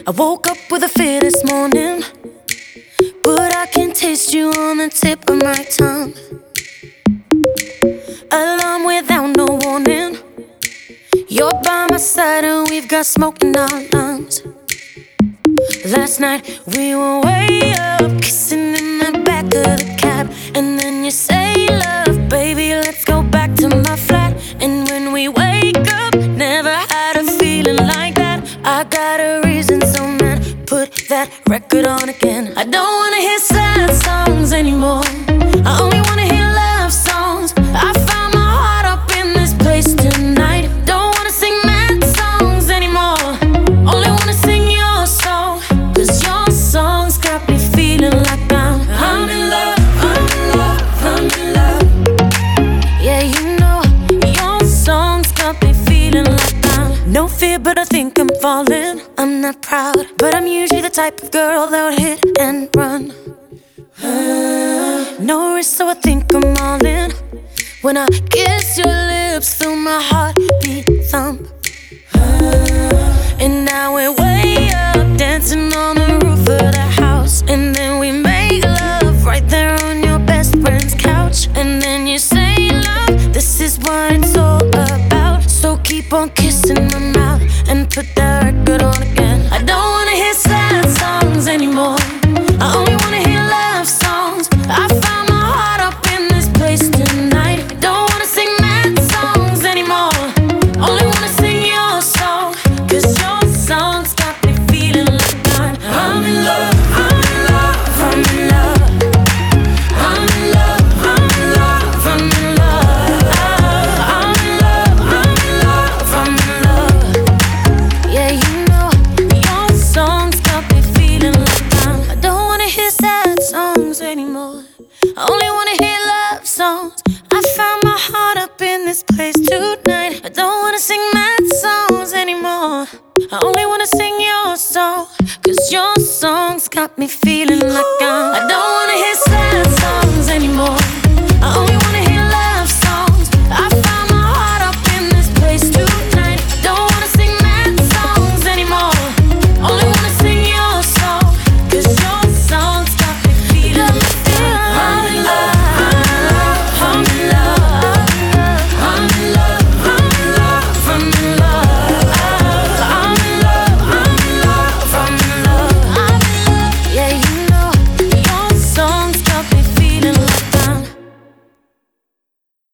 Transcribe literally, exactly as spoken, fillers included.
I woke up with a fear this morning, but I can taste you on the tip of my tongue. Alarm without no warning. You're by my side and we've got smoke in our lungs. Last night we were way up, kissing in the back of the cab. And then you say, love, baby, let's go back to my flat. And when we wake up, never had a feeling like that. I got a reason, so man, put that record on again. I don't wanna hear sad songs anymore. I only wanna hear love songs. I found my heart up in this place tonight. Don't wanna sing mad songs anymore. Only wanna sing your song, 'cause your songs got me feeling like I'm I'm in love, I'm in love, I'm in love. Yeah, you know, your songs got me feeling like I'm no fear, but I think I'm falling. I'm not proud, but I'm usually the type of girl that would hit and run. No risk, so I think I'm all in. When I kiss your lips, feel my heartbeat thump. And now we're way up, dancing on the roof of the house. And then we make love right there on your best friend's couch. And then you say, love, this is what it's all about. So keep on kissing my mouth and put that record on again. I don't wanna hear sad songs anymore. I only wanna hear love songs. I found my heart up in this place tonight. Don't wanna sing mad songs anymore. Only wanna sing your song, 'cause your songs got me feeling like I'm I'm in love, I'm in love, I'm in love. I'm in love, I'm in love, I'm in love. I'm in love, I'm in love, I'm in love. Yeah, you know, your songs got me feeling like I'm I don't wanna hear sad songs anymore. I only wanna hear love songs. I found my heart up in this place tonight. I don't wanna sing mad songs anymore. I only wanna sing your song, 'cause your songs got me feeling like I'm I